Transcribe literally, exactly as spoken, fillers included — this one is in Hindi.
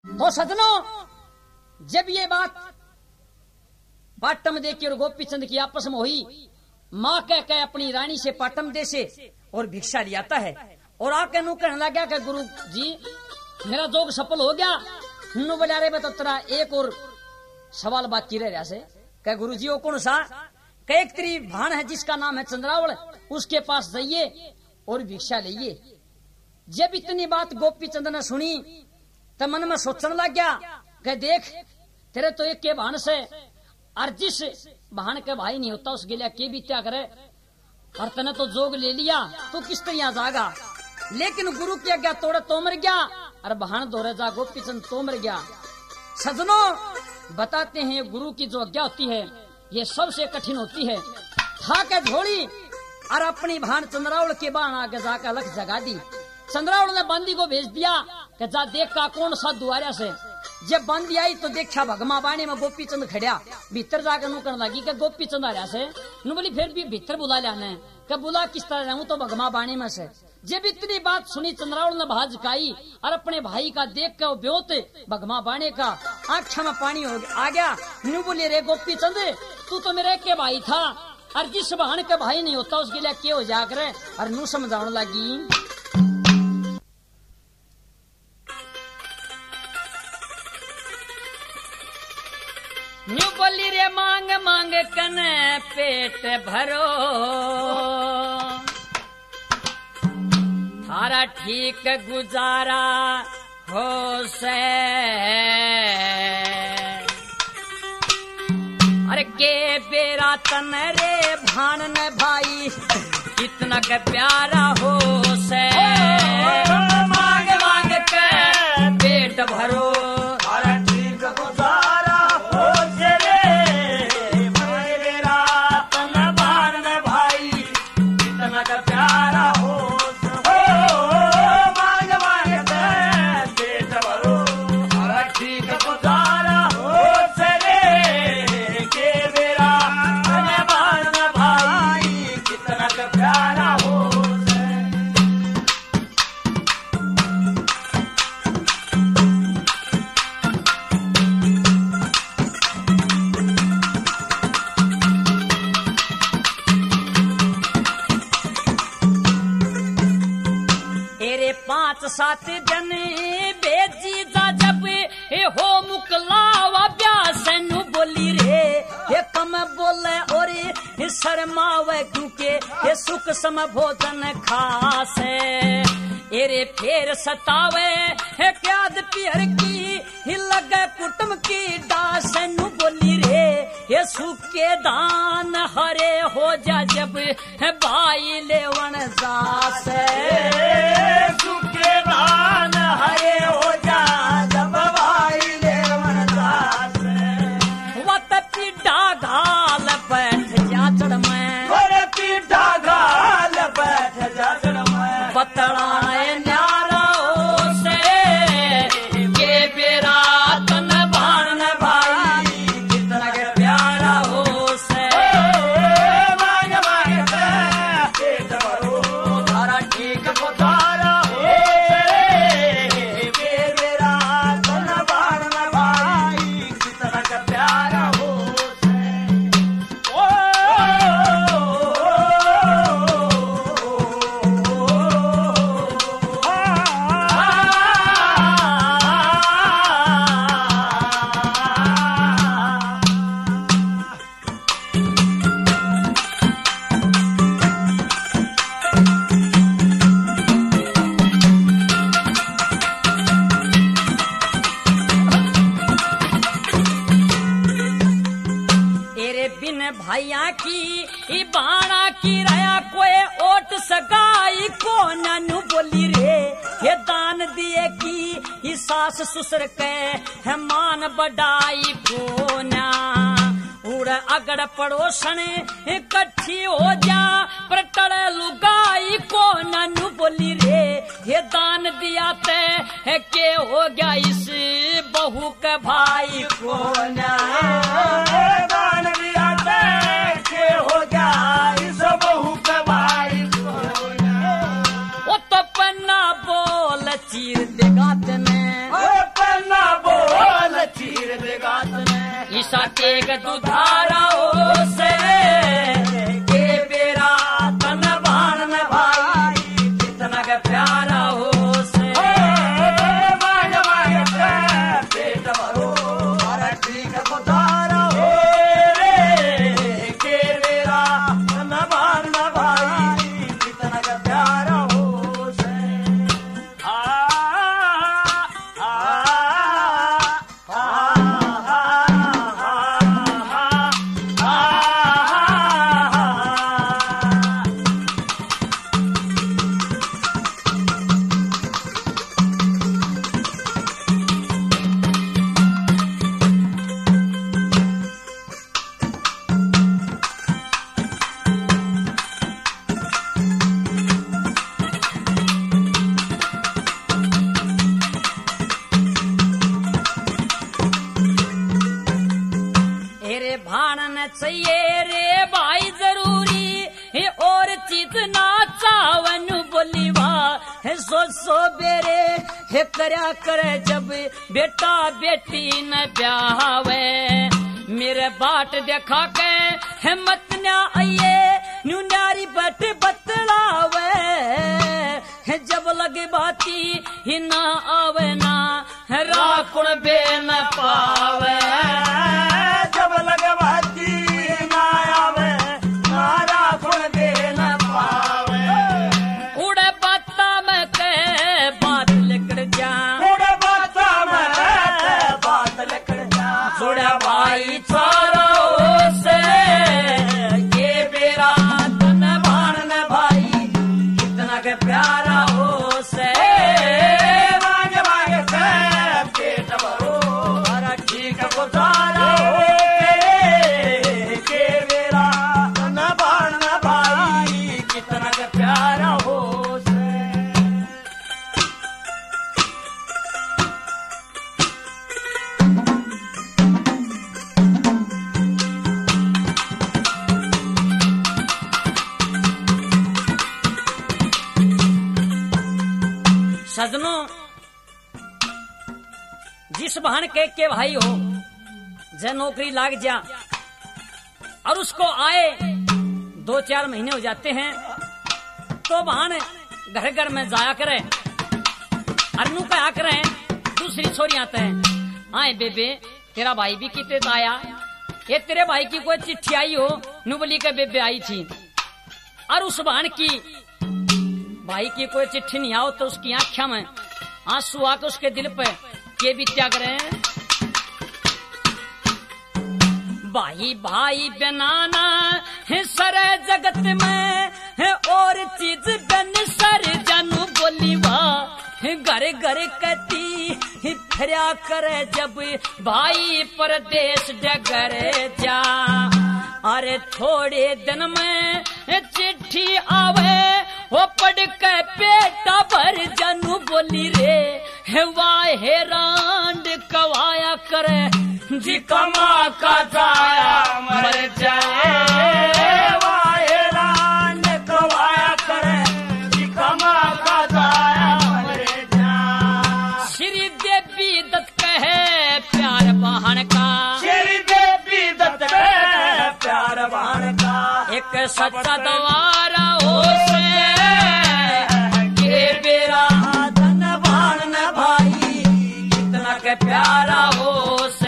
तो सजनों, जब ये बात पाटम देके और गोपी चंद की आपस में हुई, माँ कह के अपनी रानी से पाटम दे से और भिक्षा लियाता है और आके नू कहने लग गया कि गुरु जी मेरा जोग सफल हो गया। नू बोला रे बता तेरा एक और सवाल बाकी रह रहा से। कह गुरु जी वो कौन सा? कह एक तेरी भान है जिसका नाम है चंद्रावल, उसके पास जाइए और भिक्षा लीजिए। जब इतनी बात गोपी चंद ने सुनी तो मन में सोचने लग गया कि देख तेरे तो एक के भान से और जिस भान के भाई नहीं होता उसके लिए के भी क्या करे, और तने तो जोग ले लिया तो किस तरह जागा। लेकिन गुरु की आज्ञा तोड़े तो मर गया और भान दौरे जा गोपी चंद तो मर गया। सजनों, बताते हैं गुरु की जो आज्ञा होती है ये सबसे कठिन होती है। था के झोली और अपनी भान चंद्रावल के बाण आगे जाकर लख जगा दी। चंद्रावल ने बांदी को भेज दिया कि जा देख का कौन सा दुआरा से। जब बांदी आई तो देखा भगमा बाणी में गोपी चंद खड़िया। भीतर जाकर नू करने लगी कि गोपी चंद आ रहा से। नू बोली फिर भी भीतर बुला लिया कि बुला किस तरह रहूं तो भगमा बाणी में से। जब इतनी बात सुनी चंद्रावल ने भाज काई और अपने भाई का देख के ब्योत भगमा बाणे का आंखों में पानी हो आ गया। नू बोली रे गोपी चंद तू तो मेरे के भाई था और जिस बहन के भाई नहीं होता उसके लिए क्या हो जा करे। और नू समझाने लगी न्यू बोली रे मांग मांग कने पेट भरो, थारा ठीक गुजारा हो से। अरे के बेरा तन रे भान न भाई कितना के प्यारा हो से। मांग मांग के पेट भरो, सात जन बेजी जा जब हो मुकलावा ब्यास नु बोली रे ये कम बोले और शर्मावे क्योंकि ये सुख सम भोजन खासे। एरे फेर सतावे है क्याद पियर की लगे कुटुम की दास नु बोली रे ये सुखे दान हरे हो जा जब है भाई लेवन जास। सुखे दान हरे हो जा जब भाई लेवन जास। वत पीढ़ा घाल बैठ जा चढ़ में, पीढ़ा घाल बैठ जा चढ़ में। बतड़ाए न्यारा से ये बेरा तन भान भाई कितना के प्यारा हो से। मांग मांग पेट भरो, धारा ठीक को धारा हो से। ये बेरा तन भान भाई कितना के प्यारा हो से। ओ भैया की बाणा की रया कोई ओट सगाई को ननु बोली रे ये दान दिए की सास ससुर के है मान बढ़ाई को ना। उड़ अगड़ पड़ोसन इकट्ठी हो जा पर टड़ लुगाई को ननु बोली रे ये दान दिया ते है के हो गया इस बहू के भाई को ना। दान दिया ते के हो गया इस बहू के भाई को ना। वो तो पन्ना बोल चीर देगा तेने, पन्ना साटे का दुधारा हो से के बेरा तन बाण न भाई कितना का प्यारा हो से मांग मांग पेट भरो अरे ठीक दुधारा हो रे के बेरा तन बाण न भाई कितना का प्यारा हो से आ चाहिए रे भाई जरूरी है और चीज ना चावन बोलीवा है सो सो बेरे है करया करे जब बेटा बेटी न ब्याहवे मेरे बाट देखा के है मत न आइए न्यू नारी बट बतलावे है जब लगे बाती ही ना आवे ना है राकुण बे न पावे जब लगे बाती ना आवे नारा खुण दे न पावे उड़े बाता में के बात लिखड़ जा उड़े बाता में के बात लिखड़ जा जुड़ा भाई चारो से ये बेरा तन बाण न भाई कितना के प्यारा हो से मांग मांग के पेट भरो अरे ठीक गुजारा हो के बेरा तन बाण न भाई कितना के प्यारा हो से सजनों जिस बहन के के भाई हो जे नौकरी लाग जा और उसको आए दो चार महीने हो जाते हैं तो बहन घर घर में जाया करे अरनू कहा करे दूसरी छोरी आते हैं आए बेबे तेरा भाई भी कितने आया ये तेरे भाई की कोई चिट्ठी आई हो नुबली के बेबे आई थी और उस बहन की भाई की कोई चिट्ठी नहीं आओ तो उसकी आंखों में आंसू आकर उसके दिल पे के भी त्याग रहे हैं भाई भाई बनाना है सर जगत में है और चीज बन सर जानू बोली वाह घर घर कहती फिरा करे जब भाई परदेश डगर जा अरे थोड़े दिन में चिट्ठी आवे वो पढ़ के पेटा भर जानू बोली रे है वाहे रांड कवाया करे जी कमा का जाया मर जाए वाहे रांड कवाया करे जी कमा का जाया मर जाए श्री देवी दत्त कहे प्यार बहन का श्री देवी दत्त कहे प्यार बहन का एक सच्चा दवारा हो से के बेरा धन बाण न भाई कितना के प्यारा हो से